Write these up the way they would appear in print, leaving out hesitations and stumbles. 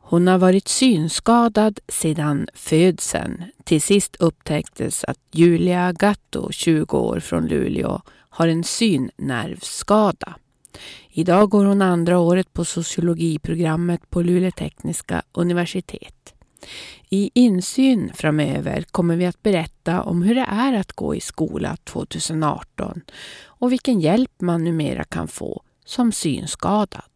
Hon har varit synskadad sedan födseln. Till sist upptäcktes att Julia Gatto, 20 år från Luleå, har en synnervskada. Idag går hon andra året på sociologiprogrammet på Luleå tekniska universitet. I insyn framöver kommer vi att berätta om hur det är att gå i skola 2018 och vilken hjälp man numera kan få som synskadad.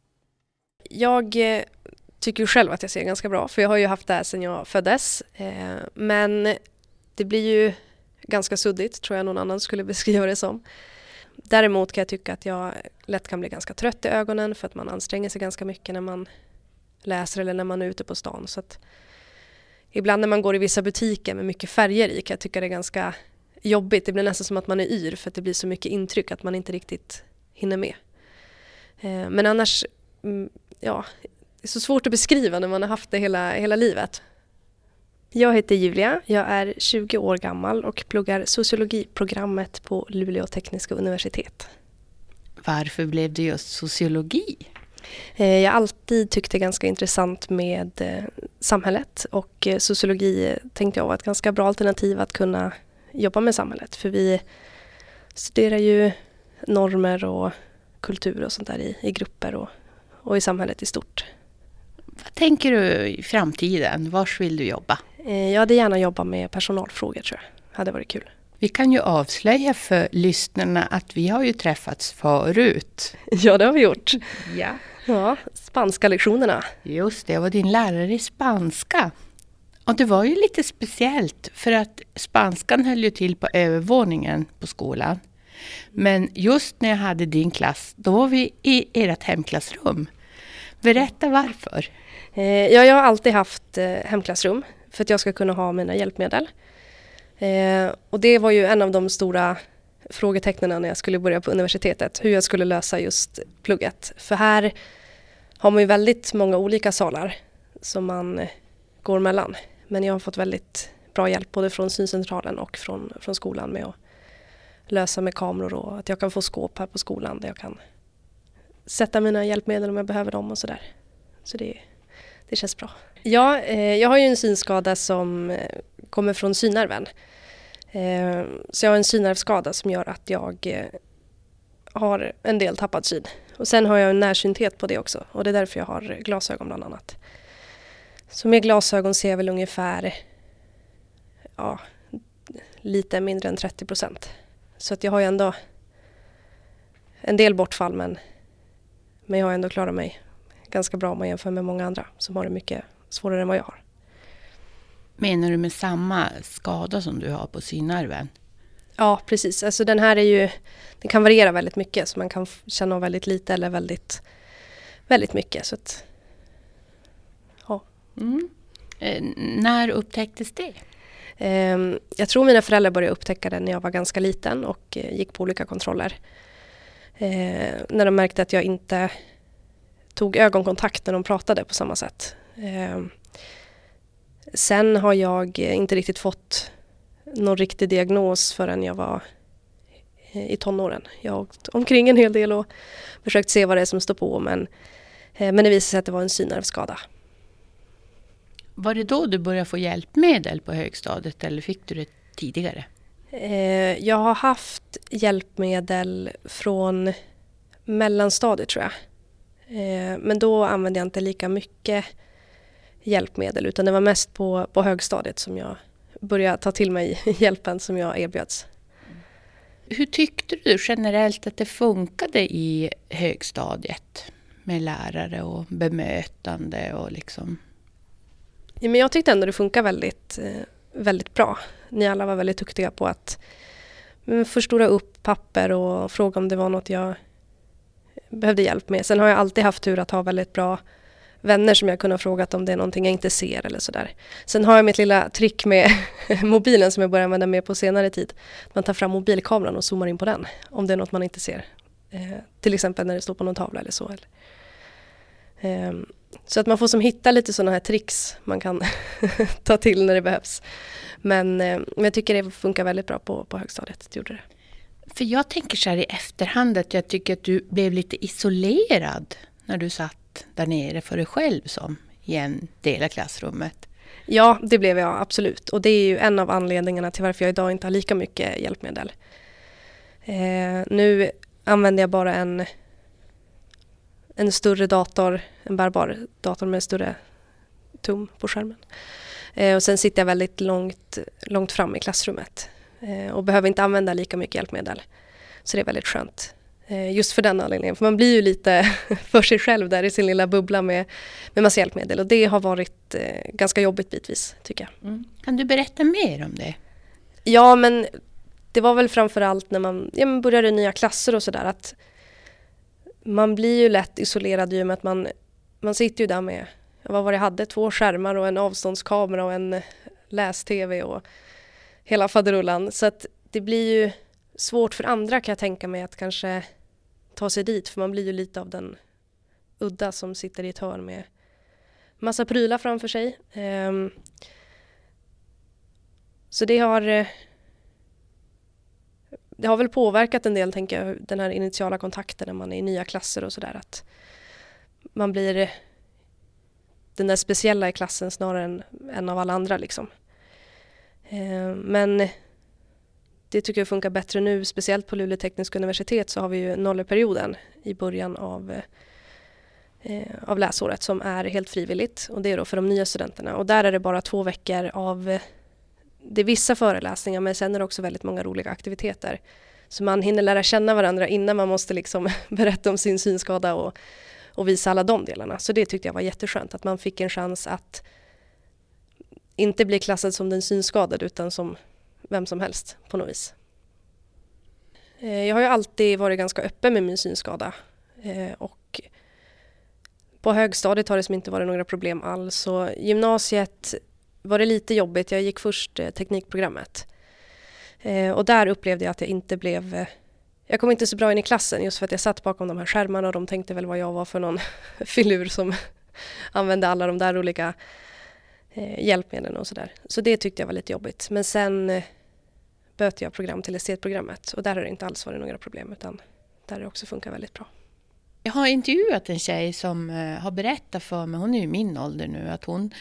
Jag tycker ju själv att jag ser ganska bra, för jag har ju haft det här sedan jag föddes. Men det blir ju ganska suddigt, tror jag någon annan skulle beskriva det som. Däremot kan jag tycka att jag lätt kan bli ganska trött i ögonen för att man anstränger sig ganska mycket när man läser eller när man är ute på stan. Så att ibland när man går i vissa butiker med mycket färger i kan jag tycka det är ganska jobbigt. Det blir nästan som att man är yr för att det blir så mycket intryck att man inte riktigt hinner med. Men annars, ja, det är så svårt att beskriva när man har haft det hela livet. Jag heter Julia, jag är 20 år gammal och pluggar sociologiprogrammet på Luleå tekniska universitet. Varför blev det just sociologi? Jag har alltid tyckt det är ganska intressant med samhället, och sociologi tänkte jag var ett ganska bra alternativ att kunna jobba med samhället. För vi studerar ju normer och kultur och sånt där i grupper och i samhället i stort. Vad tänker du i framtiden? Var vill du jobba? Jag hade gärna jobbat med personalfrågor, tror jag. Hade varit kul. Vi kan ju avslöja för lyssnarna att vi har ju träffats förut. Ja, det har vi gjort. Ja. Ja, spanska lektionerna. Just det, jag var din lärare i spanska. Och det var ju lite speciellt för att spanskan höll ju till på övervåningen på skolan. Men just när jag hade din klass, då var vi i ert hemklassrum. Berätta varför. Ja, jag har alltid haft hemklassrum för att jag ska kunna ha mina hjälpmedel. Och det var ju en av de stora frågetecknen när jag skulle börja på universitetet. Hur jag skulle lösa just plugget. För här har man ju väldigt många olika salar som man går mellan. Men jag har fått väldigt bra hjälp både från syncentralen och från skolan med att lösa med kameror, och att jag kan få skåp här på skolan där jag kan sätta mina hjälpmedel om jag behöver dem och sådär. Så det känns bra. Ja, jag har ju en synskada som kommer från synnerven. Så jag har en synnervskada som gör att jag har en del tappad syn. Och sen har jag en närsynthet på det också. Och det är därför jag har glasögon bland annat. Så med glasögon ser jag väl ungefär lite mindre än 30%. Så att jag har ju ändå en del bortfall, men jag har ändå klarat mig ganska bra om man jämför med många andra som har det mycket svårare än vad jag har. Menar du med samma skada som du har på synnerven? Ja, precis. Alltså den här det kan variera väldigt mycket, så man kan känna av väldigt lite eller väldigt, väldigt mycket. Så att, ja. När upptäcktes det? Jag tror mina föräldrar började upptäcka det när jag var ganska liten och gick på olika kontroller. När de märkte att jag inte tog ögonkontakt när de pratade på samma sätt. Sen har jag inte riktigt fått någon riktig diagnos förrän jag var i tonåren. Jag har åkt omkring en hel del och försökt se vad det är som står på, men det visade sig att det var en synnervskada. Var det då du började få hjälpmedel på högstadiet, eller fick du det tidigare? Jag har haft hjälpmedel från mellanstadiet, tror jag. Men då använde jag inte lika mycket hjälpmedel, utan det var mest på högstadiet som jag började ta till mig hjälpen som jag erbjöds. Hur tyckte du generellt att det funkade i högstadiet med lärare och bemötande och liksom? Ja, men jag tyckte ändå det funkar väldigt, väldigt bra. Ni alla var väldigt duktiga på att förstora upp papper och fråga om det var något jag behövde hjälp med. Sen har jag alltid haft tur att ha väldigt bra vänner som jag kunnat frågat om det är någonting jag inte ser eller sådär. Sen har jag mitt lilla trick med mobilen som jag börjar använda mer på senare tid. Man tar fram mobilkameran och zoomar in på den om det är något man inte ser. Till exempel när det står på någon tavla eller så. Så att man får som hitta lite sådana här tricks man kan ta till när det behövs. Men jag tycker det funkar väldigt bra på högstadiet. Det gjorde det. För jag tänker så här i efterhand att jag tycker att du blev lite isolerad när du satt där nere för dig själv som i en del av klassrummet. Ja, det blev jag absolut. Och det är ju en av anledningarna till varför jag idag inte har lika mycket hjälpmedel. Nu använder jag bara en större dator, en bärbar dator med större tum på skärmen. Och sen sitter jag väldigt långt fram i klassrummet och behöver inte använda lika mycket hjälpmedel. Så det är väldigt skönt. Just för den anledningen. För man blir ju lite för sig själv där i sin lilla bubbla med massa hjälpmedel. Och det har varit ganska jobbigt bitvis, tycker jag. Mm. Kan du berätta mer om det? Ja, men det var väl framförallt när man började nya klasser och sådär. Att man blir ju lätt isolerad i och med att man sitter ju där med, vad var det jag hade? 2 skärmar och en avståndskamera och en läs-tv och hela faderullan. Så att det blir ju svårt för andra, kan jag tänka mig, att kanske ta sig dit. För man blir ju lite av den udda som sitter i ett hörn med massa prylar framför sig. Så det har väl påverkat en del, tänker jag, den här initiala kontakten när man är i nya klasser och sådär. Att man blir den där speciella i klassen snarare än en av alla andra liksom. Men det tycker jag funkar bättre nu, speciellt på Luleå tekniska universitet så har vi ju nolleperioden i början av läsåret som är helt frivilligt, och det är då för de nya studenterna. Och där är det bara 2 veckor av det är vissa föreläsningar, men sen är det också väldigt många roliga aktiviteter. Så man hinner lära känna varandra innan man måste liksom berätta om sin synskada och visa alla de delarna. Så det tyckte jag var jätteskönt, att man fick en chans att inte bli klassad som den synskadade utan som vem som helst på något vis. Jag har ju alltid varit ganska öppen med min synskada och på högstadiet har det som inte varit några problem alls. Så gymnasiet var det lite jobbigt. Jag gick först teknikprogrammet och där upplevde jag att jag kom inte så bra in i klassen just för att jag satt bakom de här skärmarna och de tänkte väl vad jag var för någon filur som använde alla de där olika hjälpmedlen och sådär. Så det tyckte jag var lite jobbigt. Men sen bytte jag program till estetprogrammet och där har det inte alls varit några problem, utan där det också funkar väldigt bra. Jag har intervjuat en tjej som har berättat för mig, hon är ju min ålder nu, att hon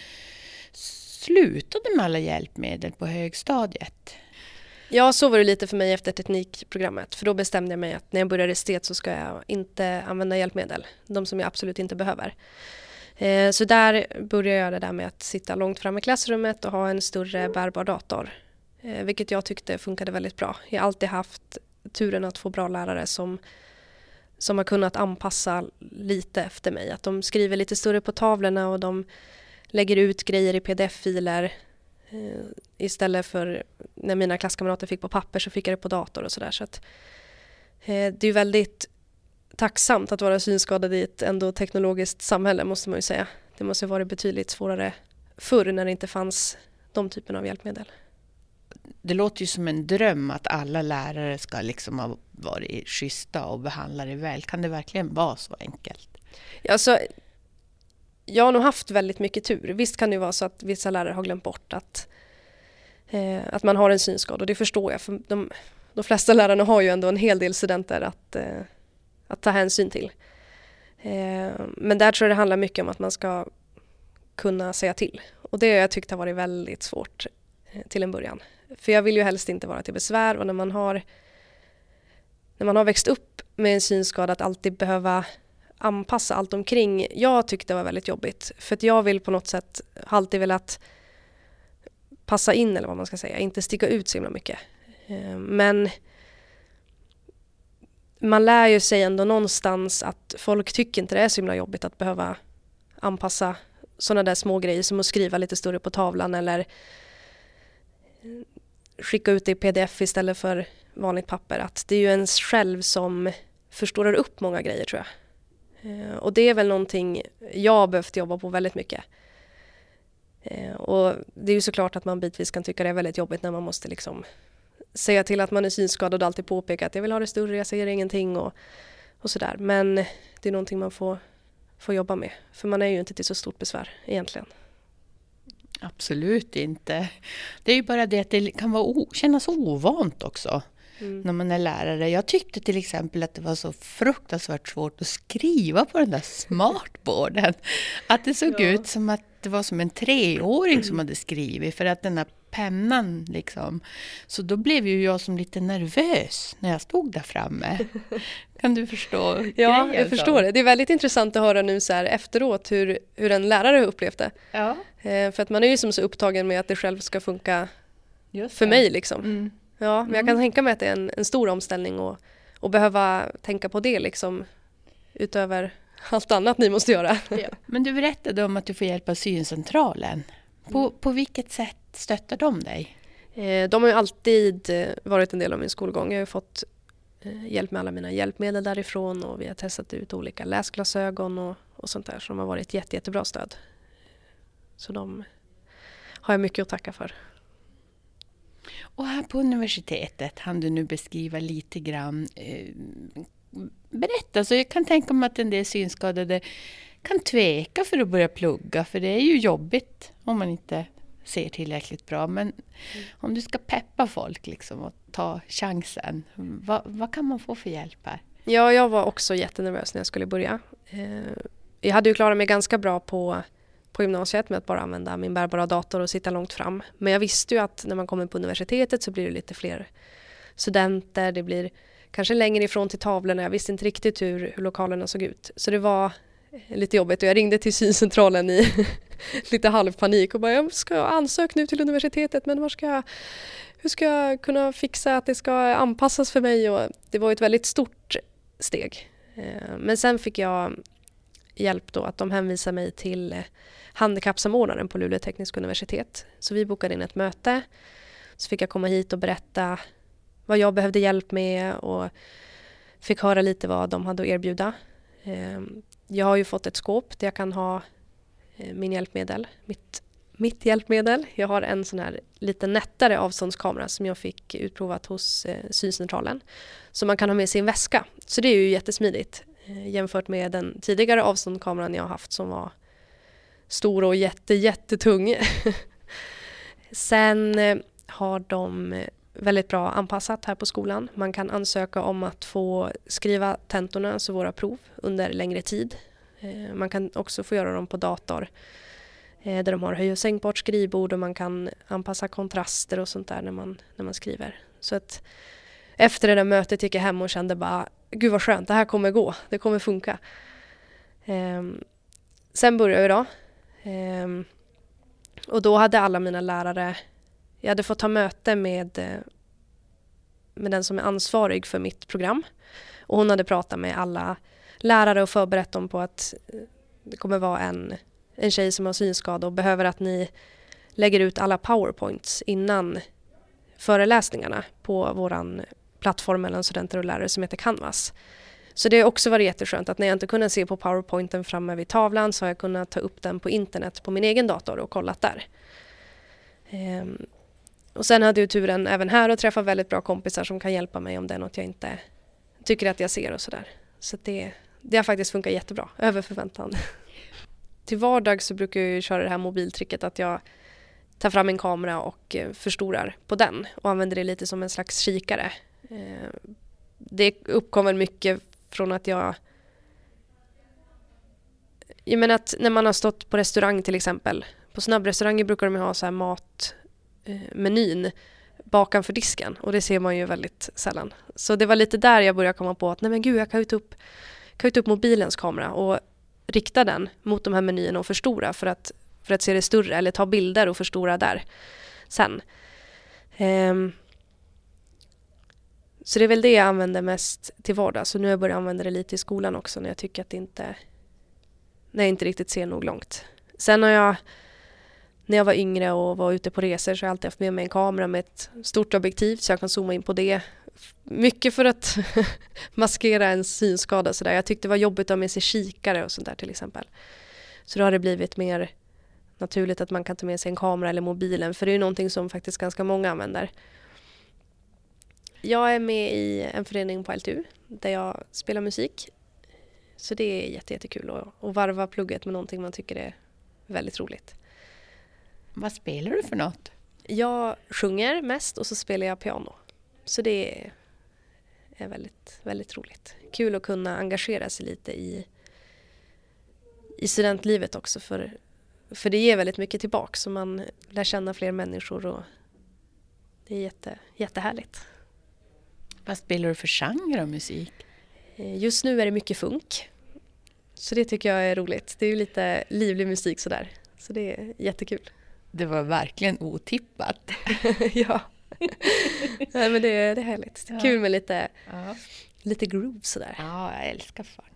slutade med alla hjälpmedel på högstadiet. Ja, så var det lite för mig efter teknikprogrammet. För då bestämde jag mig att när jag börjar estet så ska jag inte använda hjälpmedel. De som jag absolut inte behöver. Så där började jag det där med att sitta långt fram i klassrummet och ha en större bärbar dator. Vilket jag tyckte funkade väldigt bra. Jag har alltid haft turen att få bra lärare som har kunnat anpassa lite efter mig. Att de skriver lite större på tavlorna och de lägger ut grejer i pdf-filer. Istället för när mina klasskamrater fick på papper så fick jag det på dator och sådär. Så att, det är väldigt tacksamt att vara synskadad i ett ändå teknologiskt samhälle, måste man ju säga. Det måste ha varit betydligt svårare förr när det inte fanns de typen av hjälpmedel. Det låter ju som en dröm att alla lärare ska liksom ha varit schyssta och behandla det väl. Kan det verkligen vara så enkelt? Ja, så jag har nog haft väldigt mycket tur. Visst kan det vara så att vissa lärare har glömt bort att man har en synskada. Och det förstår jag. För de flesta lärarna har ju ändå en hel del studenter att ta hänsyn till. Men där tror jag det handlar mycket om att man ska kunna säga till. Och det har jag tyckt har varit väldigt svårt till en början. För jag vill ju helst inte vara till besvär. Och när man har växt upp med en synskada att alltid behöva anpassa allt omkring. Jag tyckte det var väldigt jobbigt. För att jag vill på något sätt alltid velat passa in, eller vad man ska säga. Inte sticka ut så himla mycket. Men man lär ju sig ändå någonstans att folk tycker inte det är så himla jobbigt att behöva anpassa sådana där små grejer som att skriva lite större på tavlan eller skicka ut det i pdf istället för vanligt papper. Att det är ju ens själv som förstorar upp många grejer, tror jag. Och det är väl någonting jag har behövt jobba på väldigt mycket. Och det är ju såklart att man bitvis kan tycka det är väldigt jobbigt när man måste liksom säga till att man är synskadad och alltid påpeka att jag vill ha det större, jag ser ingenting och sådär. Men det är någonting man får jobba med. För man är ju inte till så stort besvär egentligen. Absolut inte. Det är ju bara det att det kan kännas ovant också. när man är lärare. Jag tyckte till exempel att det var så fruktansvärt svårt att skriva på den där smartboarden. Att det såg ut som att det var som en 3-åring som hade skrivit, för att den här pennan liksom. Så då blev ju jag som lite nervös när jag stod där framme. Kan du förstå? Ja, jag förstår det. Det är väldigt intressant att höra nu så här efteråt hur en lärare har upplevt det. Ja. För att man är ju som så upptagen med att det själv ska funka Just för det. mig liksom. Mm. Ja, men jag kan tänka mig att det är en stor omställning och behöva tänka på det liksom utöver allt annat ni måste göra. Ja. Men du berättade om att du får hjälp av syncentralen. På vilket sätt stöttar de dig? De har ju alltid varit en del av min skolgång. Jag har ju fått hjälp med alla mina hjälpmedel därifrån och vi har testat ut olika läsglasögon och sånt där som har varit jättebra stöd. Så de har jag mycket att tacka för. Och här på universitetet hann du nu beskriva lite grann. Berätta, så jag kan tänka mig att en del synskadade kan tveka för att börja plugga. För det är ju jobbigt om man inte ser tillräckligt bra. Men om du ska peppa folk liksom och ta chansen, vad kan man få för hjälp här? Ja, jag var också jättenervös när jag skulle börja. Jag hade ju klarat mig ganska bra på gymnasiet med att bara använda min bärbara dator och sitta långt fram. Men jag visste ju att när man kommer på universitetet så blir det lite fler studenter. Det blir kanske längre ifrån till tavlorna. Jag visste inte riktigt hur lokalerna såg ut. Så det var lite jobbigt och jag ringde till syncentralen i lite halvpanik och bara, jag ska ansöka nu till universitetet, men hur ska jag kunna fixa att det ska anpassas för mig? Och det var ett väldigt stort steg. Men sen fick jag hjälp då att de hänvisade mig till handikappsamordnaren på Luleå tekniska universitet. Så vi bokade in ett möte. Så fick jag komma hit och berätta vad jag behövde hjälp med och fick höra lite vad de hade att erbjuda. Jag har ju fått ett skåp där jag kan ha min hjälpmedel, mitt hjälpmedel. Jag har en sån här lite nättare avståndskamera som jag fick utprovat hos syncentralen. Så man kan ha med sin väska. Så det är ju jättesmidigt jämfört med den tidigare avståndskameran jag har haft som var stor och jättetung. Sen har de väldigt bra anpassat här på skolan. Man kan ansöka om att få skriva tentorna, alltså våra prov, under längre tid. Man kan också få göra dem på dator där de har höj- och sänkbart skrivbord och man kan anpassa kontraster och sånt där när man skriver. Så att efter det där mötet gick jag hem och kände bara, gud vad skönt, det här kommer gå, det kommer funka. Sen började jag då. Och då hade alla mina lärare, jag hade fått ta möte med den som är ansvarig för mitt program. Och hon hade pratat med alla lärare och förberett dem på att det kommer vara en tjej som har synskada och behöver att ni lägger ut alla PowerPoints innan föreläsningarna på våran plattform mellan studenter och lärare som heter Canvas. Så det har också varit jätteskönt att när jag inte kunde se på PowerPointen framme vid tavlan så har jag kunnat ta upp den på internet på min egen dator och kollat där. Och sen hade jag turen även här att träffa väldigt bra kompisar som kan hjälpa mig om det är något jag inte tycker att jag ser och sådär. Så det har faktiskt funkat jättebra, över förväntan. Till vardag så brukar jag ju köra det här mobiltricket att jag tar fram en kamera och förstorar på den och använder det lite som en slags kikare. Det uppkommer mycket från att jag menar att när man har stått på restaurang till exempel, på snabbrestauranger brukar de ha så här matmenyn bakanför disken och det ser man ju väldigt sällan. Så det var lite där jag började komma på att nej men gud, jag kan ta upp mobilens kamera och rikta den mot de här menyerna och förstora för att se det större, eller ta bilder och förstora där sen. Så det är väl det jag använder mest till vardag. Så nu har jag börjat använda det lite i skolan också när jag tycker att när jag inte riktigt ser nog långt. Sen när jag var yngre och var ute på resor så har jag alltid haft med mig en kamera med ett stort objektiv så jag kan zooma in på det. Mycket för att maskera en synskada. Så där. Jag tyckte det var jobbigt att ha med sig kikare och sånt där till exempel. Så då har det blivit mer naturligt att man kan ta med sig en kamera eller mobilen. För det är ju någonting som faktiskt ganska många använder. Jag är med i en förening på LTU där jag spelar musik. Så det är jättekul att varva plugget med någonting man tycker är väldigt roligt. Vad spelar du för något? Jag sjunger mest och så spelar jag piano. Så det är är väldigt, väldigt roligt. Kul att kunna engagera sig lite i studentlivet också, för det ger väldigt mycket tillbaka, så man lär känna fler människor och det är jättehärligt. Vad spelar du för genre av musik? Just nu är det mycket funk. Så det tycker jag är roligt. Det är ju lite livlig musik sådär. Så det är jättekul. Det var verkligen otippat. Ja. Nej, men det är härligt. Det är kul med lite groove sådär. Ja, jag älskar funk.